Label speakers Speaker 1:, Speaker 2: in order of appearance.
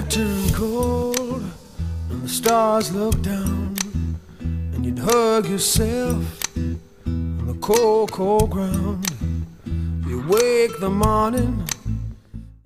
Speaker 1: night turned cold and the stars looked down, and you'd hug yourself on the cold, cold ground. You wake the morning